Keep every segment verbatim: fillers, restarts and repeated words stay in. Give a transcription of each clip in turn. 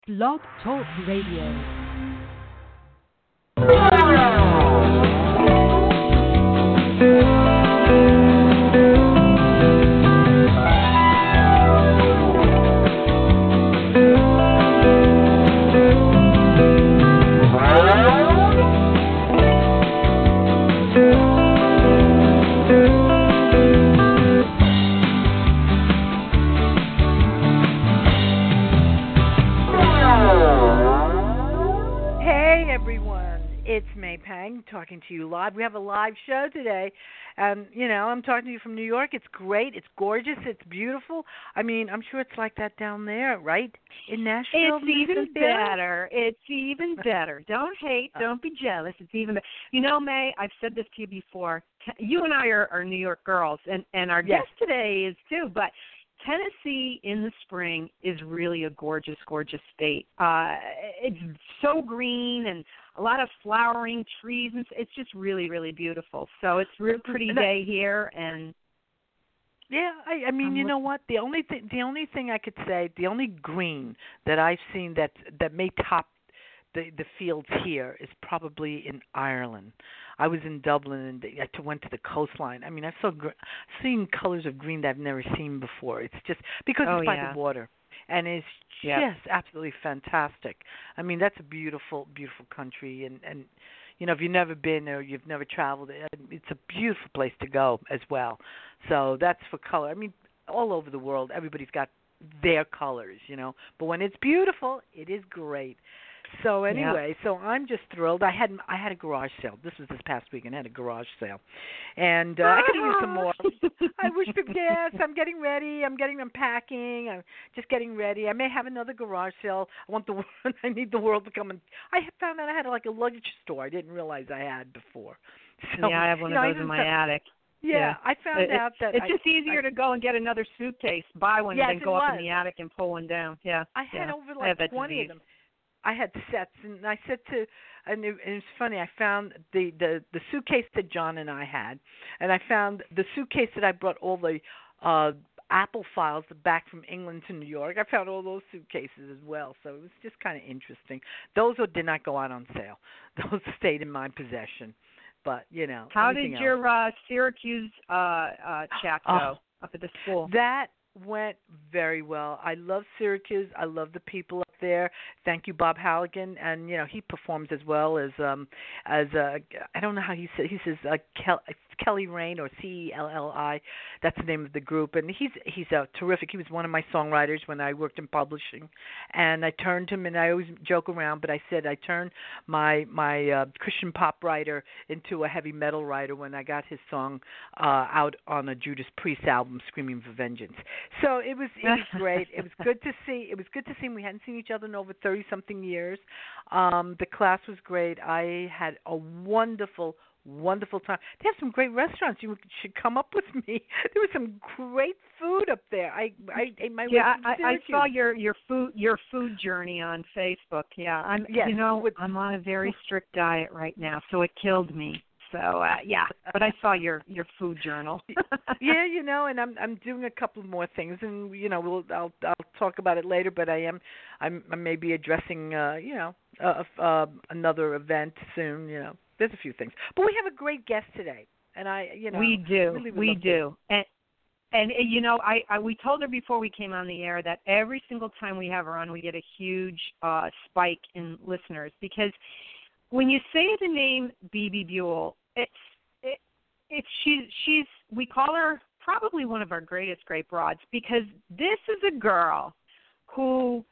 Blog Talk Radio. It's May Pang talking to you live. We have a live show today, and you know I'm talking to you from New York. It's great. It's gorgeous. It's beautiful. I mean, I'm sure it's like that down there, right? In Nashville. It's even better. It's even better. Don't hate. Don't be jealous. It's even better. You know, May, I've said this to you before. You and I are, are New York girls, and and our yes. guest today is too. But Tennessee in the spring is really a gorgeous, gorgeous state. Uh, it's so green and a lot of flowering trees, and it's just really, really beautiful. So it's a real pretty day here, and yeah, I, I mean, I'm you know what? The only thing, the only thing I could say, the only green that I've seen that that may top the the fields here is probably in Ireland. I was in Dublin and I went to the coastline. I mean, I've saw, seen colors of green that I've never seen before. It's just because oh, it's by yeah. the water. And it's yep. just absolutely fantastic. I mean, that's a beautiful, beautiful country. And, and, you know, if you've never been or you've never traveled, it's a beautiful place to go as well. So that's for color. I mean, all over the world, everybody's got their colors, you know. But when it's beautiful, it is great. So anyway, yep. so I'm just thrilled. I had I had a garage sale. This was this past weekend. I had a garage sale, and uh, I could use some more. I wish for yes. I'm getting ready. I'm getting unpacking. I'm just getting ready. I may have another garage sale. I want the world. I need the world to come and. I found out I had like a luggage store. I didn't realize I had before. So, yeah, I have one you know, of those in my found, attic. Yeah, yeah, I found it, out that it's I, just easier I, to go and get another suitcase, buy one, yes, and then go was. up in the attic and pull one down. Yeah, I had yeah. over I like twenty disease. of them. I had sets, and I said to, and it, and it's funny. I found the, the the suitcase that John and I had, and I found the suitcase that I brought all the uh, Apple files back from England to New York. I found all those suitcases as well, so it was just kind of interesting. Those did not go out on sale; those stayed in my possession. But you know, how did else. your uh, Syracuse uh, uh, chat go oh, up at the school? That went very well. I love Syracuse. I love the people up there. Thank you, Bob Halligan, and you know he performs as well as um as uh I don't know how he says he says uh, Kel- Kelly Rain or C E L L I. That's the name of the group, and he's he's uh, terrific. He was one of my songwriters when I worked in publishing, and I turned him. And I always joke around, but I said I turned my my uh, Christian pop writer into a heavy metal writer when I got his song uh, out on a Judas Priest album, "Screaming for Vengeance." So it was it was great. It was good to see. It was good to see him. We hadn't seen each other in over thirty something years. Um, the class was great. I had a wonderful. Wonderful time. They have some great restaurants. You should come up with me. There was some great food up there. I I ate my yeah. way I, I saw your your food your food journey on Facebook. Yeah, I'm. Yes, you know, with, I'm on a very strict diet right now, so it killed me. So uh, yeah, but I saw your, your food journal. yeah, you know, and I'm I'm doing a couple more things, and you know, we'll I'll I'll talk about it later. But I am I'm I may be addressing uh, you know uh, uh, another event soon. You know. There's a few things, but we have a great guest today, and I, you know, we do, really we do, to. and and you know, I, I we told her before we came on the air that every single time we have her on, we get a huge uh, spike in listeners because when you say the name Bebe Buell, it's it, it's she's she's we call her probably one of our greatest great broads because this is a girl who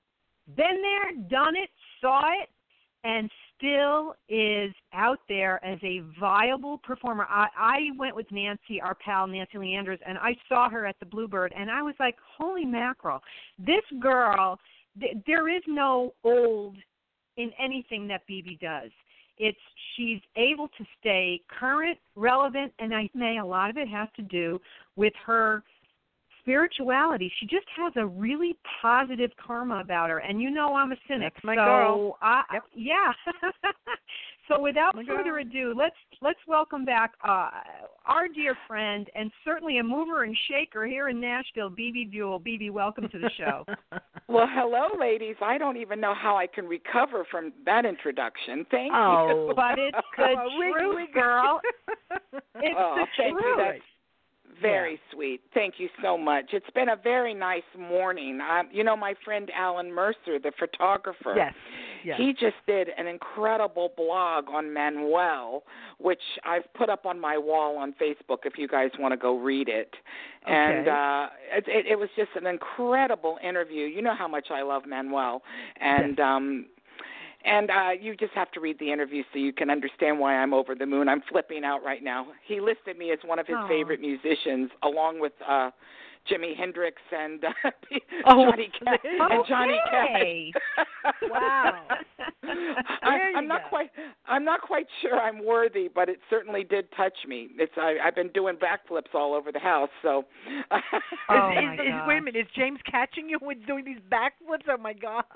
been there, done it, saw it, and still is out there as a viable performer. I, I went with Nancy, our pal, Nancy Leandros, and I saw her at the Bluebird, and I was like, holy mackerel. This girl, th- there is no old in anything that Bebe does. It's she's able to stay current, relevant, and I think a lot of it has to do with her spirituality. She just has a really positive karma about her. And you know I'm a cynic. That's my so girl. I, yep. Yeah. So without Oh my further God. ado, let's let's welcome back uh, our dear friend and certainly a mover and shaker here in Nashville, B B Buell. B B, welcome to the show. Well, hello, ladies. I don't even know how I can recover from that introduction. Thank Oh, you. But it's the Oh, we- truth, we- girl. It's Oh, the thank you. truth. That's very sweet. Thank you so much. It's been a very nice morning. Um, you know, my friend Alan Mercer, the photographer. Yes. Yes. He just did an incredible blog on Manuel, which I've put up on my wall on Facebook if you guys want to go read it. Okay. And uh, it, it, it was just an incredible interview. You know how much I love Manuel. And Yes. um, and uh, you just have to read the interview so you can understand why I'm over the moon. I'm flipping out right now. He listed me as one of his Oh. favorite musicians, along with uh, Jimi Hendrix and uh, Oh, Johnny Cash. And Johnny Okay. Cash. Wow. I, There you I'm not go. quite. I'm not quite sure I'm worthy, but it certainly did touch me. It's. I, I've been doing backflips all over the house, so. Oh, is, my is, is, gosh. wait a minute, is James catching you with doing these backflips? Oh my God!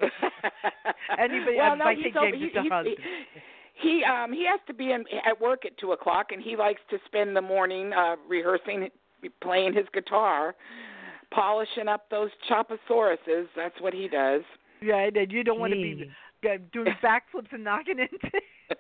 Anybody? well, if no, I he's say over- James, he, it's a he, husband. he um he has to be in, at work at two o'clock, and he likes to spend the morning uh, rehearsing, playing his guitar, polishing up those chopasauruses. That's what he does. Yeah, and you don't want to be Gee. uh, doing backflips and knocking into.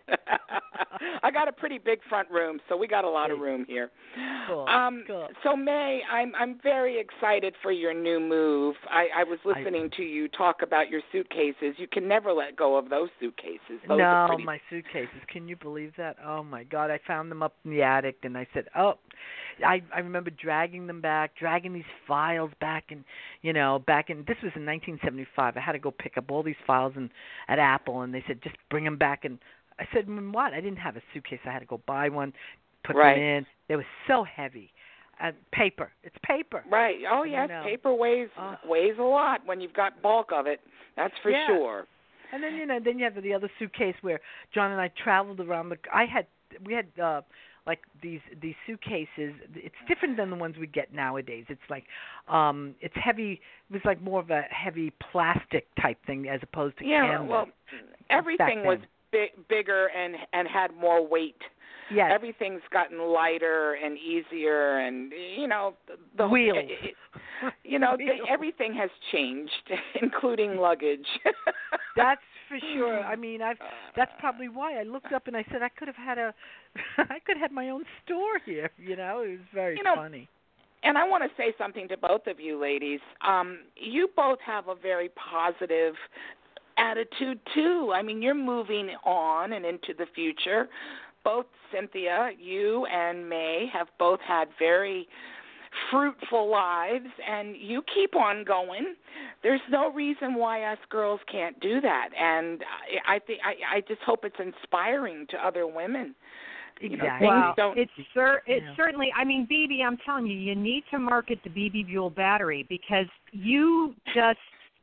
I got a pretty big front room, so we got a lot of room here. Cool. Um, cool. So May, I'm I'm very excited for your new move. I, I was listening to you talk about your suitcases. You can never let go of those suitcases. Those no, are pretty... my suitcases. Can you believe that? Oh my God! I found them up in the attic, and I said, "Oh." I I remember dragging them back, dragging these files back, and you know, back in this was in nineteen seventy-five. I had to go pick up all these files in, at Apple, and they said just bring them back. And I said, mm, what? I didn't have a suitcase. I had to go buy one, put Right. them in. They were so heavy. And paper. It's paper. Right. Oh You yes, know. paper weighs Oh. weighs a lot when you've got bulk of it. That's for Yeah. sure. And then you know, then you have the other suitcase where John and I traveled around the. I had we had uh like these these suitcases. It's different than the ones we get nowadays. It's like um it's heavy. It was like more of a heavy plastic type thing as opposed to Yeah. canvas. Well, everything was big, bigger and and had more weight. Yes. Everything's gotten lighter and easier, and you know the Wheels. It, it, you know the, everything has changed, including luggage. That's for sure. I mean, I've that's probably why I looked up and I said I could have had a I could have had my own store here, you know. It was very You know, funny. And I want to say something to both of you ladies. Um, you both have a very positive attitude too. I mean, you're moving on and into the future. Both Cynthia, you and May have both had very fruitful lives, and you keep on going. There's no reason why us girls can't do that, and I, I think I, I just hope it's inspiring to other women. You know, Exactly. things Well, don't. it's cer- it's Yeah. certainly. I mean, B B, I'm telling you, you need to market the B B Buell battery because you just.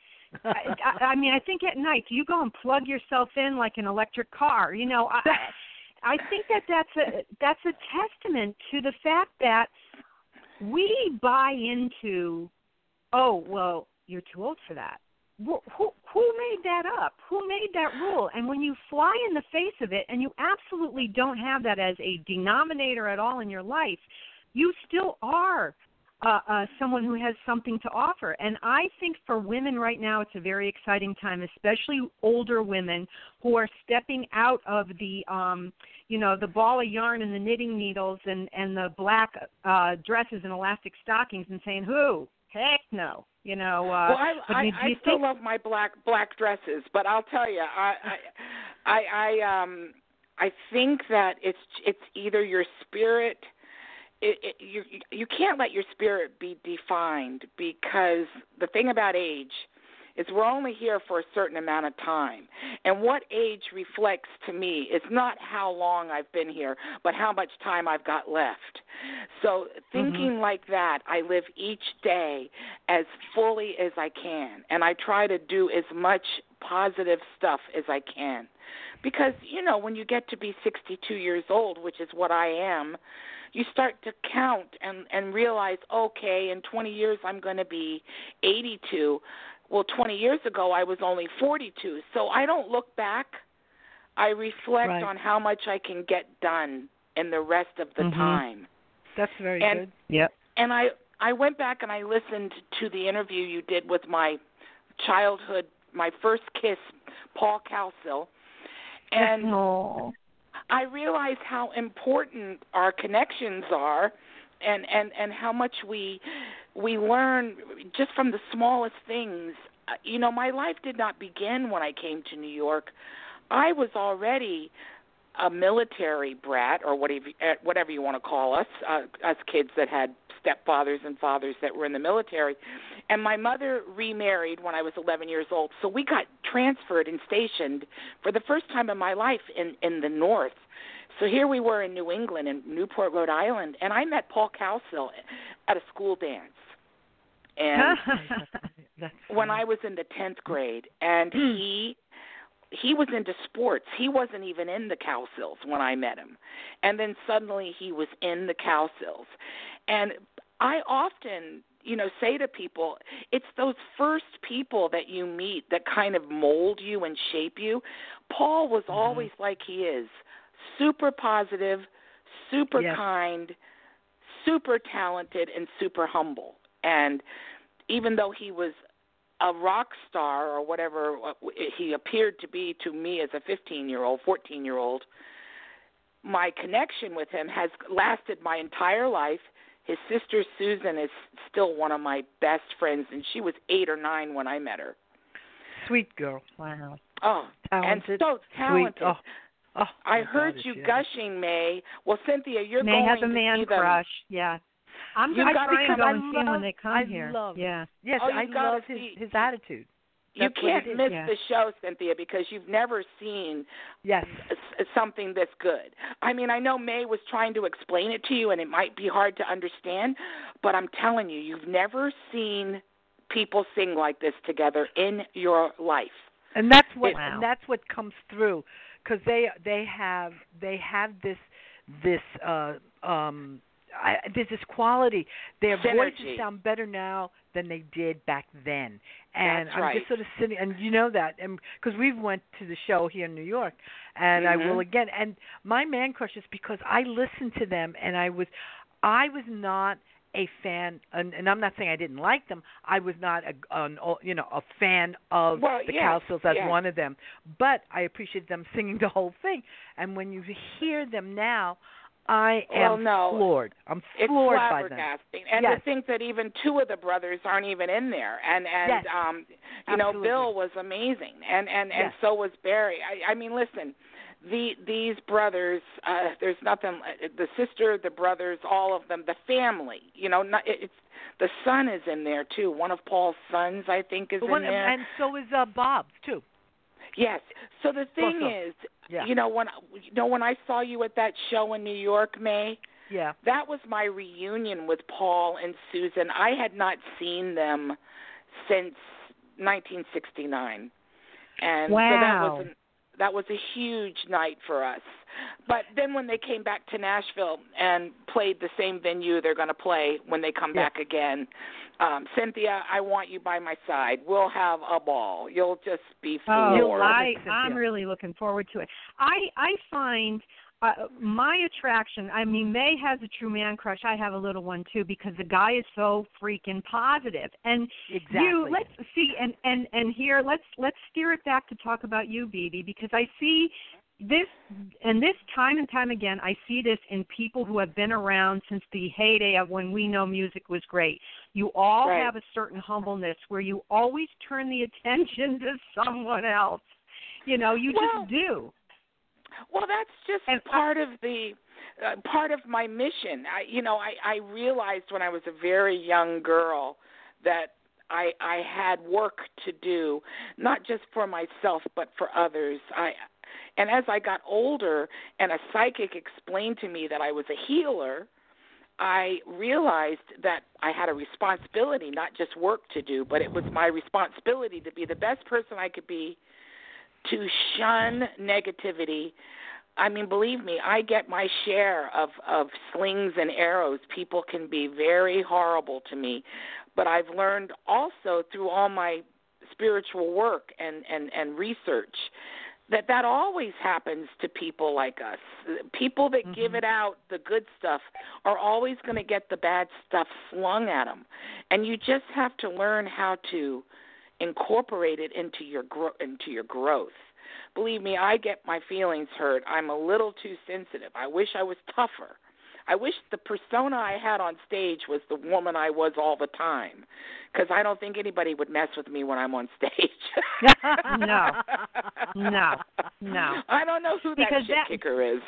I, I, I mean, I think at night you go and plug yourself in like an electric car. You know, I, I think that that's a that's a testament to the fact that we buy into. Oh well, you're too old for that. Who, who who made that up? Who made that rule? And when you fly in the face of it and you absolutely don't have that as a denominator at all in your life, you still are uh, uh, someone who has something to offer. And I think for women right now it's a very exciting time, especially older women who are stepping out of the, um, you know, the ball of yarn and the knitting needles and, and the black uh, dresses and elastic stockings and saying, who? Heck no. You know, uh, Well, I, but I, do I you still think, love my black black dresses, but I'll tell you, I, I, I, I um, I think that it's it's either your spirit. It, it, you you can't let your spirit be defined, because the thing about age is we're only here for a certain amount of time. And what age reflects to me is not how long I've been here, but how much time I've got left. So thinking Mm-hmm. like that, I live each day as fully as I can, and I try to do as much positive stuff as I can. Because, you know, when you get to be sixty-two years old, which is what I am, you start to count and, and realize, okay, in twenty years I'm going to be eighty-two. Well, twenty years ago I was only forty-two, so I don't look back. I reflect Right. on how much I can get done in the rest of the Mhm. time. That's very and, good. Yep. And I, I went back and I listened to the interview you did with my childhood, my first kiss, Paul Calsil, and Oh. I realized how important our connections are, and, and, and how much we we learn just from the smallest things. Uh, You know, my life did not begin when I came to New York. I was already a military brat, or whatever uh, whatever you want to call us, uh, us kids that had stepfathers and fathers that were in the military. And my mother remarried when I was eleven years old, so we got transferred and stationed for the first time in my life in, in the North. So here we were in New England, in Newport, Rhode Island, and I met Paul Calsil at a school dance. And That's when funny. I was in the tenth grade, and he he was into sports. He wasn't even in the Calsils when I met him. And then suddenly he was in the Calsils. And I often, you know, say to people, it's those first people that you meet that kind of mold you and shape you. Paul was Mhm. always like he is, super positive, super Yes. kind, super talented, and super humble. And even though he was a rock star or whatever he appeared to be to me as a fifteen-year-old, fourteen-year-old, my connection with him has lasted my entire life. His sister Susan is still one of my best friends, and she was eight or nine when I met her. Sweet girl. Wow. Oh, Talented. and so talented. Sweet. Oh. Oh, I my heard God, you she is. gushing, May. Well, Cynthia, you're May going has a to man see them. crush. Yeah. I'm You going to gotta try and come- go I and see them when love- they come I here. love- Yeah. Yes, Oh, you I gotta love his see- his attitude. You That's what can't it is. miss Yeah. the show, Cynthia, because you've never seen Yes. s- something this good. I mean, I know May was trying to explain it to you, and it might be hard to understand, but I'm telling you, you've never seen people sing like this together in your life. And that's what Wow. and that's what comes through, because they they have they have this this uh um I, there's this quality. Their Synergy. voices sound better now than they did back then, and That's I'm right. just sort of sitting, and you know that, and because we've went to the show here in New York, and I will Mhm. again. And my man crush is because I listened to them, and I was, I was not a fan, and, and I'm not saying I didn't like them. I was not a, an, you know, a fan of Well, the yes, Calsils as yes. one of them, but I appreciate them singing the whole thing. And when you hear them now, I Well, am no, floored. I'm It's floored by them. flabbergasting, and Yes. to think that even two of the brothers aren't even in there, and and Yes. um, you know, Absolutely. Bill was amazing, and and and Yes. so was Barry. I, I mean, listen, the these brothers, uh, there's nothing. The sister, the brothers, all of them, the family. You know, not, it, it's the son is in there too. One of Paul's sons, I think, is The one, in there. and so is uh, Bob's too. Yes. So the thing Also, is, yeah. you know, when you know when I saw you at that show in New York, May. Yeah. That was my reunion with Paul and Susan. I had not seen them since nineteen sixty-nine, and Wow. so that was an, that was a huge night for us. But then when they came back to Nashville and played the same venue they're going to play when they come Yeah. back again, um, Cynthia, I want you by my side. We'll have a ball. You'll just be Oh, floored. I, Cynthia. I'm really looking forward to it. I I find uh, my attraction. I mean, May has a true man crush. I have a little one too because the guy is so freaking positive. And Exactly. you, let's see, and and and here, let's let's steer it back to talk about you, Bebe, because I see this, and this time and time again, I see this in people who have been around since the heyday of when we know music was great. You all Right. have a certain humbleness where you always turn the attention to someone else. You know, you Well, just do. Well, that's just And part of the uh, part of my mission. I, you know, I, I realized when I was a very young girl that I, I had work to do, not just for myself but for others. I, and as I got older, and a psychic explained to me that I was a healer, I realized that I had a responsibility, not just work to do, but it was my responsibility to be the best person I could be, to shun negativity. I mean, believe me, I get my share of, of slings and arrows. People can be very horrible to me. But I've learned also through all my spiritual work and, and, and research that that always happens to people like us. People that Mm-hmm. give it out, the good stuff, are always going to get the bad stuff slung at them. And you just have to learn how to incorporate it into your gro- into your growth. Believe me, I get my feelings hurt. I'm a little too sensitive. I wish I was tougher. I wish the persona I had on stage was the woman I was all the time, because I don't think anybody would mess with me when I'm on stage. No, no, no. I don't know who Because that shit that- kicker is.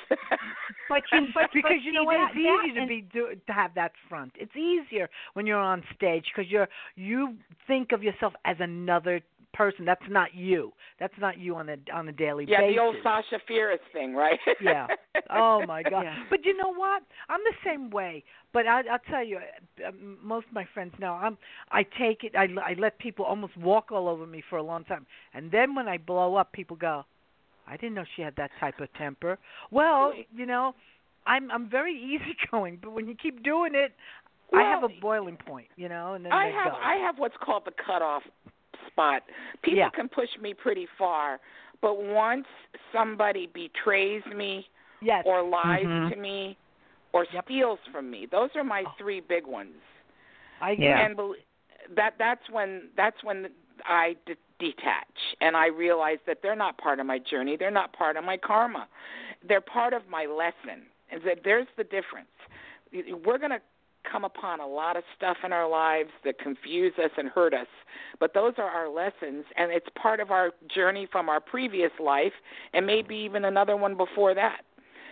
But you, but because but you know see, what, that, it's easy that, to be do, to have that front. It's easier when you're on stage because you're you think of yourself as another person. That's not you. That's not you on a on a daily yeah, basis. the old Sasha Fierce thing, right? Yeah. Oh my God. Yeah. But you know what? I'm the same way. But I, I'll tell you, uh, most of my friends know I'm. I take it. I, I let people almost walk all over me for a long time, and then when I blow up, people go, "I didn't know she had that type of temper." Well, you know, I'm I'm very easygoing, but when you keep doing it, I have Well, a boiling point, you know, and then I they have go. I have what's called the cutoff spot. People Yeah. can push me pretty far, but once somebody betrays me Yes. or lies Mhm. to me or Yep. steals from me, those are my Oh. three big ones. I agree. Yeah. And bel that that's when that's when I d- detach and I realize that they're not part of my journey. They're not part of my karma. They're part of my lesson. And that there's the difference. We're going to come upon a lot of stuff in our lives that confuse us and hurt us, but those are our lessons, and it's part of our journey from our previous life and maybe even another one before that.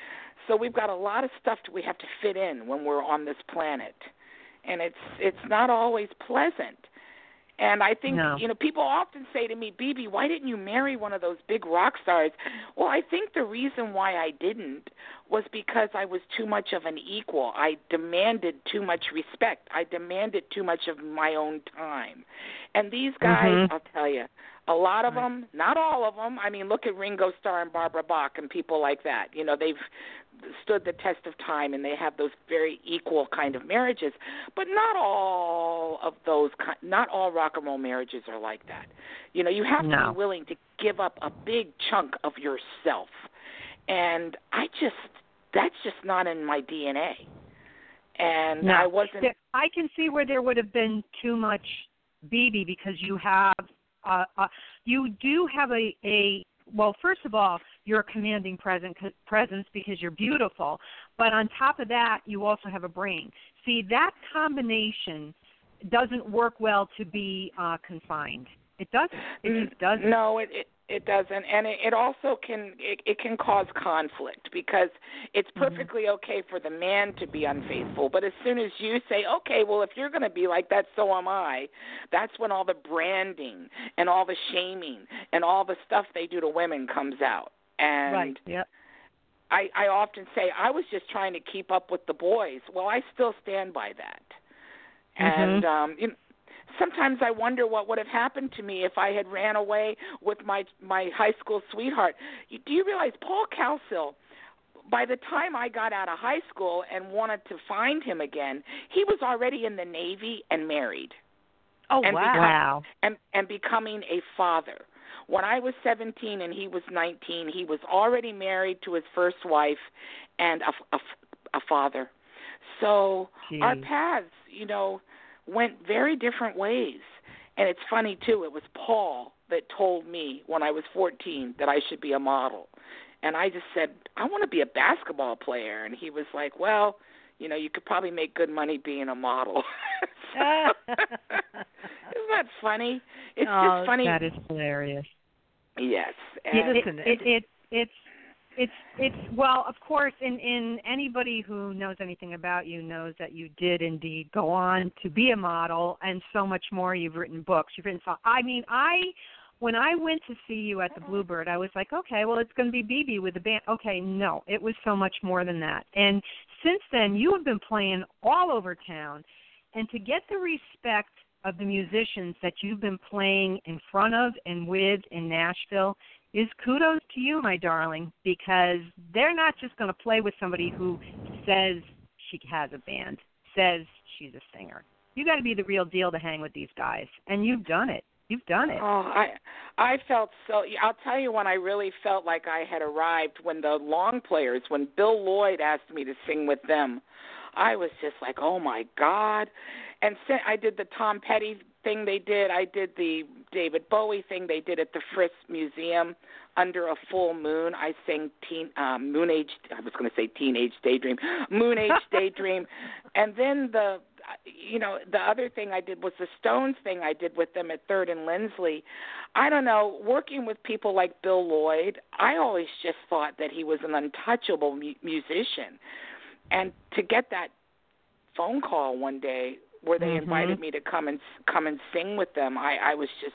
So we've got a lot of stuff that we have to fit in when we're on this planet, and it's it's not always pleasant. And I think, No. you know, people often say to me, B B, why didn't you marry one of those big rock stars? Well, I think the reason why I didn't was because I was too much of an equal. I demanded too much respect. I demanded too much of my own time. And these guys, Mhm. I'll tell you, a lot of Right. them, not all of them. I mean, look at Ringo Starr and Barbara Bach and people like that. You know, they've stood the test of time, and they have those very equal kind of marriages. But not all of those, ki- not all rock and roll marriages are like that. You know, you have to No. be willing to give up a big chunk of yourself. And I just, that's just not in my D N A. And No. I wasn't. There- I can see where there would have been too much B B because you have, uh, uh, you do have a, a well, first of all, you're a commanding present, presence because you're beautiful. But on top of that, you also have a brain. See, that combination doesn't work well to be uh, confined. It doesn't. It just doesn't. No, it it, it doesn't, and it, it also can it, it can cause conflict because it's perfectly okay for the man to be unfaithful, but as soon as you say, okay, well, if you're going to be like that, so am I, that's when all the branding and all the shaming and all the stuff they do to women comes out. And Right. Yep. I, I often say I was just trying to keep up with the boys. Well, I still stand by that. And um, you know, sometimes I wonder what would have happened to me if I had ran away with my my high school sweetheart. You, do you realize Paul Calsil, by the time I got out of high school and wanted to find him again, he was already in the Navy and married. Oh, and wow. become- Wow. And, and becoming a father. When I was seventeen and he was nineteen, he was already married to his first wife and a, a, a father. So Jeez. our paths, you know, went very different ways. And it's funny, too, it was Paul that told me when I was fourteen that I should be a model. And I just said, I want to be a basketball player. And he was like, well, you know, you could probably make good money being a model. So, isn't that funny? It's Oh, just funny. That is hilarious. Yes. It, And it, Listen, it, it, it's it's it's well, of course, in, in anybody who knows anything about you knows that you did indeed go on to be a model and so much more. You've written books. You've written songs. I mean, I when I went to see you at the Bluebird, I was like, okay, well, it's going to be B B with the band. Okay, no, it was so much more than that. And since then, you have been playing all over town, and to get the respect of the musicians that you've been playing in front of and with in Nashville is kudos to you, my darling, because they're not just going to play with somebody who says she has a band, says she's a singer. You got to be the real deal to hang with these guys, and you've done it. You've done it. Oh, I I felt so. I'll tell you when I really felt like I had arrived, when the long players, when Bill Lloyd asked me to sing with them, I was just like, oh my God. And I did the Tom Petty thing they did. I did the David Bowie thing they did at the Friss Museum under a full moon. I sang teen, um, Moon Age. I was going to say Teenage Daydream, Moon Age Daydream, and then the. You know, the other thing I did was the Stones thing I did with them at Third and Lindsley. I don't know, working with people like Bill Lloyd, I always just thought that he was an untouchable mu- musician. And to get that phone call one day where they mm-hmm. invited me to come and come and sing with them, I, I was just,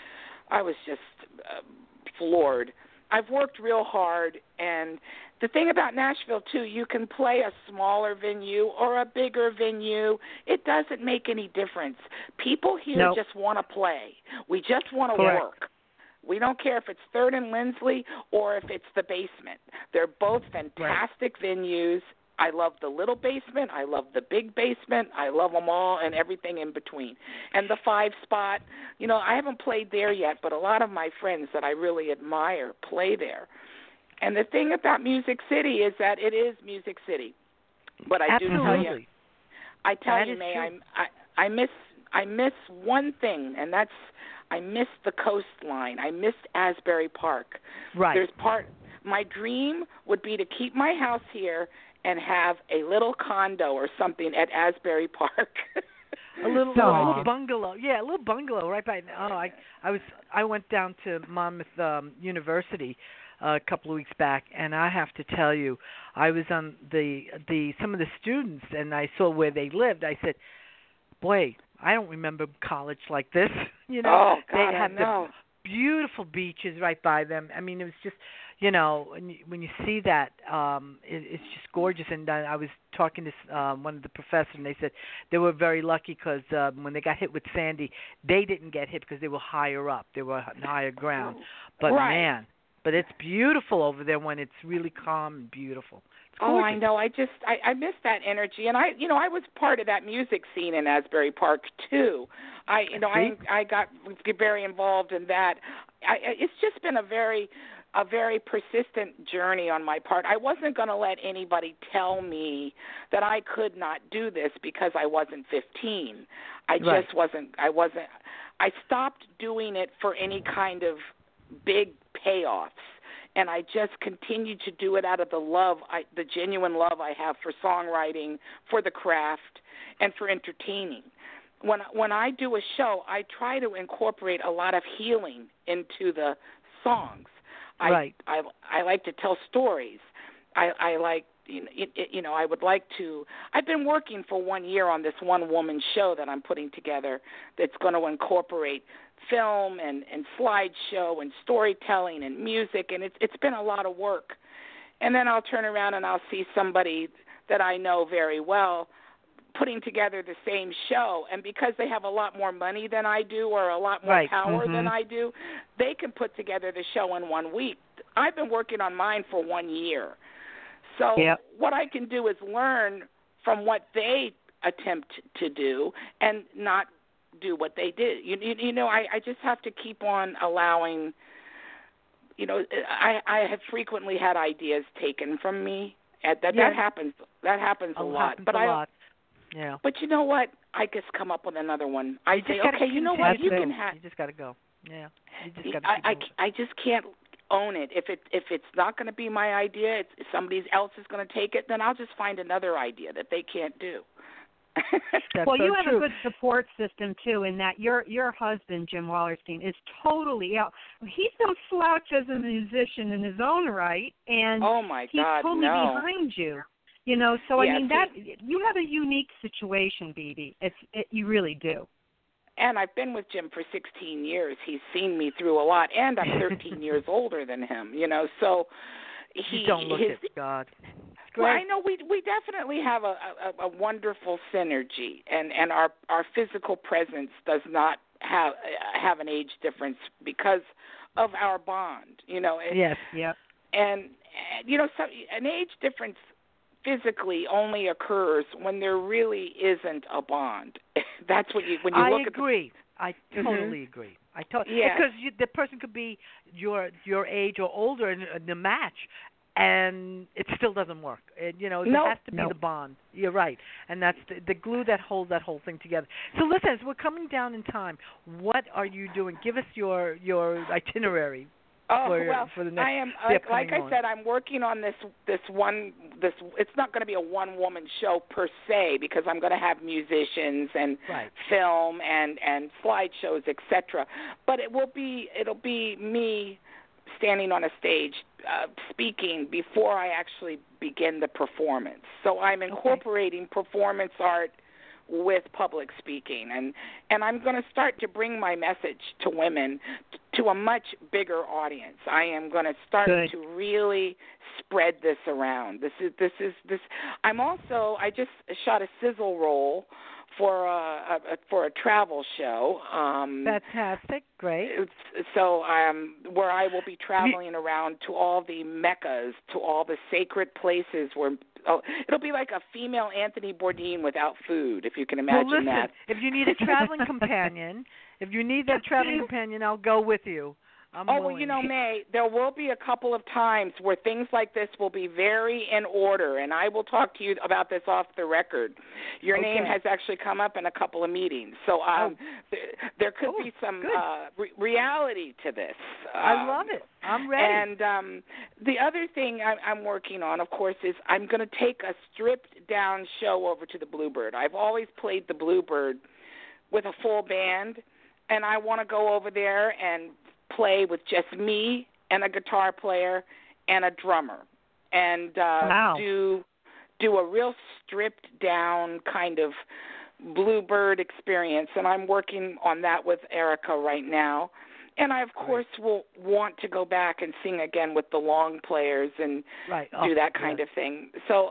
I was just uh, floored. I've worked real hard, and the thing about Nashville, too, you can play a smaller venue or a bigger venue. It doesn't make any difference. People here nope. just want to play. We just want to Correct. work. We don't care if it's Third and Lindsley or if it's the Basement. They're both fantastic right. venues. I love the little basement. I love the big basement. I love them all and everything in between. And the Five Spot, you know, I haven't played there yet, but a lot of my friends that I really admire play there. And the thing about Music City is that it is Music City. But I Absolutely. do tell you, I tell that you, May, true. I, I miss I miss one thing, and that's I miss the coastline. I miss Asbury Park. Right. There's part. My dream would be to keep my house here and have a little condo or something at Asbury Park. a little, a little bungalow, yeah, a little bungalow right by. Oh, I, I was, I went down to Monmouth um, University uh, a couple of weeks back, and I have to tell you, I was on the the some of the students, and I saw where they lived. I said, boy, I don't remember college like this. You know, oh, God, they had I know. the beautiful beaches right by them. I mean, it was just. You know, when you, when you see that, um, it, it's just gorgeous. And uh, I was talking to um, one of the professors, and they said they were very lucky because um, when they got hit with Sandy, they didn't get hit because they were higher up. They were on higher ground. But, right. man, but it's beautiful over there when it's really calm and beautiful. It's oh, gorgeous. I know. I just, I, I miss that energy. And, I, you know, I was part of that music scene in Asbury Park, too. I, you know, I, I got very involved in that. I, it's just been a very... a very persistent journey on my part. I wasn't going to let anybody tell me that I could not do this because I wasn't fifteen. I right. just wasn't, I wasn't, I stopped doing it for any kind of big payoffs. And I just continued to do it out of the love, I, the genuine love I have for songwriting, for the craft, and for entertaining. When, when I do a show, I try to incorporate a lot of healing into the songs. I, right. I I like to tell stories. I, I like you know, it, it, you know I would like to. I've been working for one year on this one woman show that I'm putting together that's going to incorporate film and and slideshow and storytelling and music, and it's it's been a lot of work. And then I'll turn around and I'll see somebody that I know very well putting together the same show, and because they have a lot more money than I do or a lot more right. power mm-hmm. than I do, they can put together the show in one week. I've been working on mine for one year. So yep. what I can do is learn from what they attempt to do and not do what they did. You, you, you know, I, I just have to keep on allowing, you know, I, I have frequently had ideas taken from me. That, yeah. that happens. That happens a, a lot. Happens but a I, lot. Yeah. But you know what? I just come up with another one. I you say, gotta, okay, you know what? You it. can have. You just got to go. Yeah. You just got to. I, I I just can't own it. If it if it's not going to be my idea, it's, if somebody else is going to take it, then I'll just find another idea that they can't do. well, so you have true. a good support system too, in that your your husband Jim Wallerstein is totally, you know, he's no slouch as a musician in his own right, and oh my he's God, totally no. behind you. You know, so yeah, I mean see, that you have a unique situation, B B. It's it, you really do. And I've been with Jim for sixteen years. He's seen me through a lot, and I'm thirteen years older than him. You know, so he you don't look his, it, God. Well, I know we we definitely have a, a, a wonderful synergy, and, and our our physical presence does not have have an age difference because of our bond. You know. Yes. Yep. And, and you know, so an age difference physically only occurs when there really isn't a bond. That's what you when you I look agree. at. I totally mm-hmm. agree. I told Yes. because you, the person could be your your age or older in, in the match, and it still doesn't work. It, you know, it Nope. has to be Nope. the bond. You're right, and that's the, the glue that holds that whole thing together. So listen, as we're coming down in time, what are you doing? Give us your your itinerary. Oh for, well, for the next, I am the like, like upcoming I one. said, I'm working on this this one this. It's not going to be a one woman show per se because I'm going to have musicians and Right. film and and slideshows, et cetera. But it will be it'll be me standing on a stage uh, speaking before I actually begin the performance. So I'm incorporating performance art with public speaking, and and I'm going to start to bring my message to women t- to a much bigger audience. I am going to start Good. to really spread this around. This is this is this. I'm also I just shot a sizzle roll for a, a for a travel show. Um, Fantastic, great. it's, so um, where I will be traveling around to all the meccas, to all the sacred places where. Oh, it'll be like a female Anthony Bourdain without food, if you can imagine well, listen, that. if you need a traveling companion, if you need that traveling companion, I'll go with you. I'm Oh, well, willing. you know, May, there will be a couple of times where things like this will be very in order, and I will talk to you about this off the record. Your Okay. name has actually come up in a couple of meetings, so um, Oh. there, there could Oh, be some good. uh, re- reality to this. I Um, love it. I'm ready. And um, the other thing I, I'm working on, of course, is I'm going to take a stripped-down show over to the Bluebird. I've always played the Bluebird with a full band, and I want to go over there and play with just me and a guitar player and a drummer, and uh, Wow. do do a real stripped-down kind of Bluebird experience. And I'm working on that with Erica right now. And I, of course, will want to go back and sing again with the long players and right. do Oh, that kind yes. of thing. So,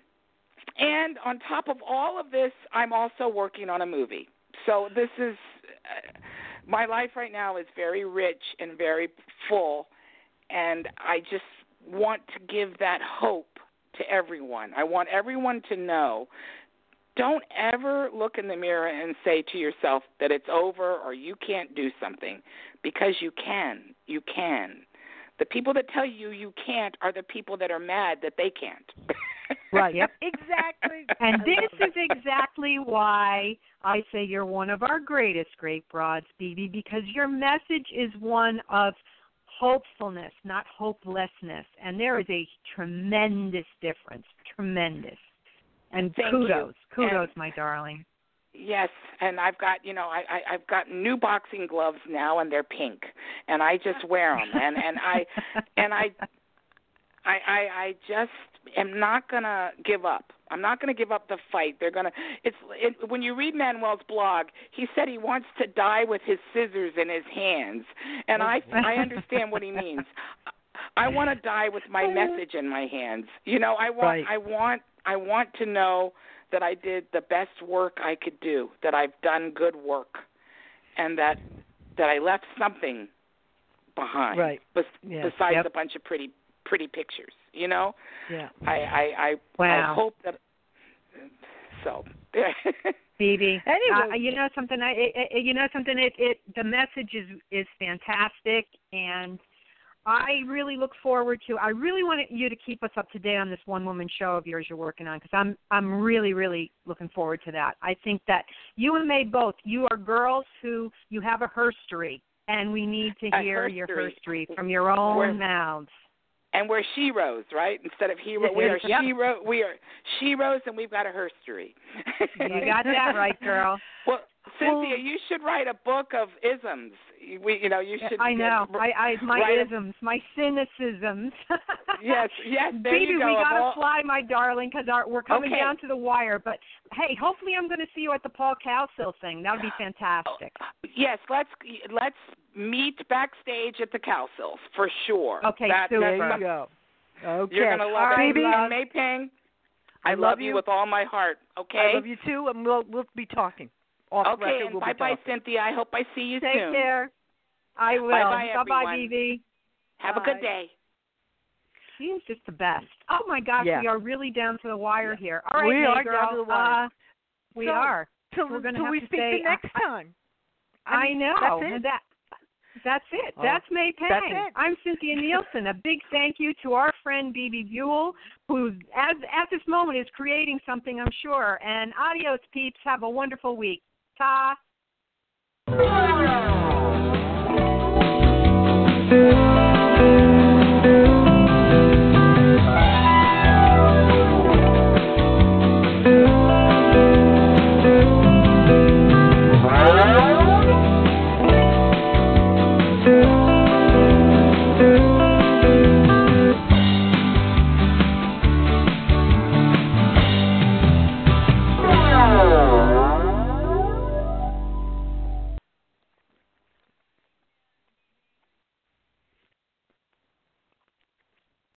and on top of all of this, I'm also working on a movie. So this is, uh, my life right now is very rich and very full, and I just want to give that hope to everyone. I want everyone to know, don't ever look in the mirror and say to yourself that it's over or you can't do something, because you can. You can. The people that tell you you can't are the people that are mad that they can't. Right. Yep. Exactly. And I this love is exactly why I say you're one of our greatest great broads, Bibi, because your message is one of hopefulness, not hopelessness. And there is a tremendous difference, tremendous. And Thank kudos, you. kudos, And- my darling. Yes, and I've got, you know, I, I I've got new boxing gloves now, and they're pink, and I just wear them, and and I and I I I, I just am not gonna give up. I'm not gonna give up the fight. They're gonna. It's it, when you read Manuel's blog, he said he wants to die with his scissors in his hands, and I I understand what he means. I want to die with my message in my hands. You know, I want Right. I want I want to know that I did the best work I could do, that I've done good work, and that that I left something behind, Right. bes- Yes. besides Yep. a bunch of pretty pretty pictures. You know, Yeah. I I I, Wow. I hope that. So, Phoebe, Anyway. uh, you know something. I, it, it, you know something. It, it the message is is fantastic, and I really look forward to. I really want you to keep us up to date on this one woman show of yours you're working on, because I'm I'm really really looking forward to that. I think that you and May both. You are girls who you have a herstory, and we need to A hear your herstory. herstory from your own We're- mouths. and we're sheroes, right? Instead of hero, we are Yep. shero. We are sheroes, and we've got a herstory. You got that right, girl. Well, Cynthia, Well- you should write a book of isms. We, you know, you should. I know. uh, I, I my write a- isms, my cynicisms. Yes, yes. There Baby, you go. we Of gotta all- fly, my darling, because we're coming Okay. down to the wire. But hey, hopefully, I'm going to see you at the Paul Cowsill thing. That would be fantastic. Yes, let's let's meet backstage at the Cowsills for sure. Okay, that, super. There that's you go. Okay. You're gonna love All it, right, Baby, love. May Pang. I I love love you you. with all my heart. Okay. I love you too, and we'll we'll be talking. Off the Okay, record, and we'll bye be bye, talking. Cynthia. I hope I see you Take soon. care. I will. Bye-bye, Bye-bye, everyone. Vivi. Have a Bye. good day. She is just the best. Oh my gosh, Yeah. we are really down to the wire Yeah. here. All right, We May are girl. down to the wire. Uh, we So, are. Till, We're gonna till have we to speak say, the next uh, time. I mean, know. That's it. And that That's it. Oh, that's May Pang. that's it. I'm Cynthia Nielsen. A big thank you to our friend B B Buell, who as, at this moment is creating something, I'm sure. And adios, peeps. Have a wonderful week. Ta. Thank you.